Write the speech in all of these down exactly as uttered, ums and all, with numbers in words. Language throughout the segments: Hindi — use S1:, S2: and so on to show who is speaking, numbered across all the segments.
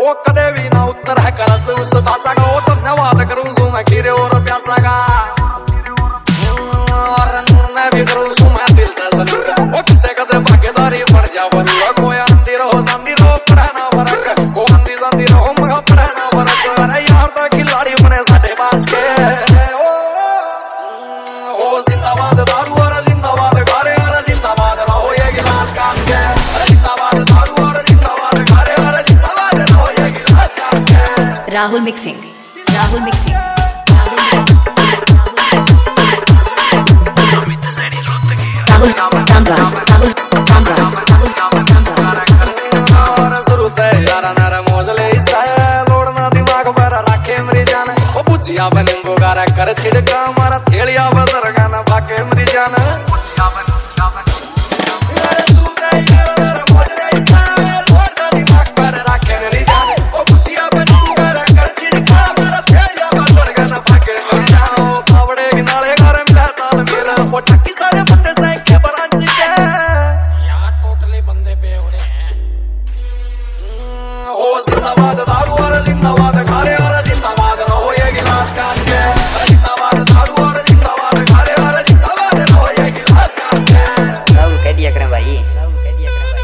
S1: ओ कदे भी ना उत्तर है करत उस ताचा का ओ धन्यवाद करूं सु मैं खीरे और प्यासा का और मैं भी करूं सु मैं दिल से ओ किते कदे भागीदारी पड़ जा बरुआ कोई आंधी रहो संधी रहो पड़ा ना फरक को आंधी संधी रहो मगा पड़ा ना फरक अरे यार तो खिलाड़ी बने साढ़े पांच के ओ ओ जिंदाबाद दारू और जिंदाबाद घरे और जिंदाबाद रहो ये गिलास कांच के अरे जिंदाबाद दारू और जिंदाबाद घरे और जिंदाबाद रहो ये गिलास कांच के।
S2: राहुल मिक्सिंग राहुल मिक्सिंग राहुल कामराज राहुल कामराज
S1: और शुरू ते यारा नारे मोजले इसे लोड़ना दिमाग पर रखे मेरी जान ओ बुझिया बन नींबू गारा कर छिड़का मारा थेलिया बदर गाना भागे मेरी जान जिंदाबाद दारू और जिंदाबाद घरे और जिंदाबाद रहो ये गिलास कांच के जिंदाबाद दारू और जिंदाबाद घरे और जिंदाबाद रहो ये गिलास कांच के।
S3: राहुल कह दिया करें भाई राहुल कह दिया करें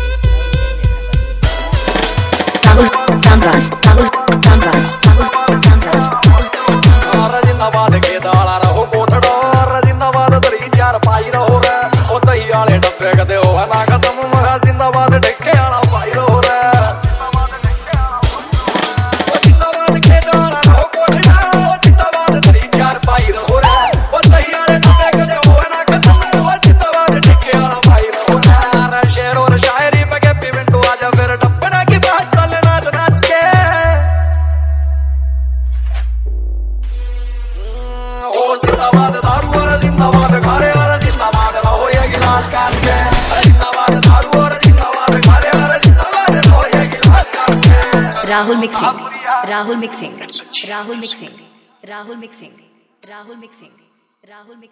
S2: राहुल कामराज राहुल कामराज राहुल कामराज
S1: और जिंदाबाद के दाला रहो कोटड़ो और जिंदाबाद तरी चार पाई रहो रे ओ दही वाले डब्बे कदे हो ना खत्म मगा जिंदाबाद ढक्के वाला पाई रहो रे जिंदाबाद दारू और जिंदाबाद घरे और जिंदाबाद रहो ये गिलास कांच के जिंदाबाद दारू और जिंदाबाद घरे और जिंदाबाद रहो ये गिलास कांच के।
S2: Rahul mixing Rahul mixing Rahul mixing Rahul mixing Rahul mixing Rahul mixing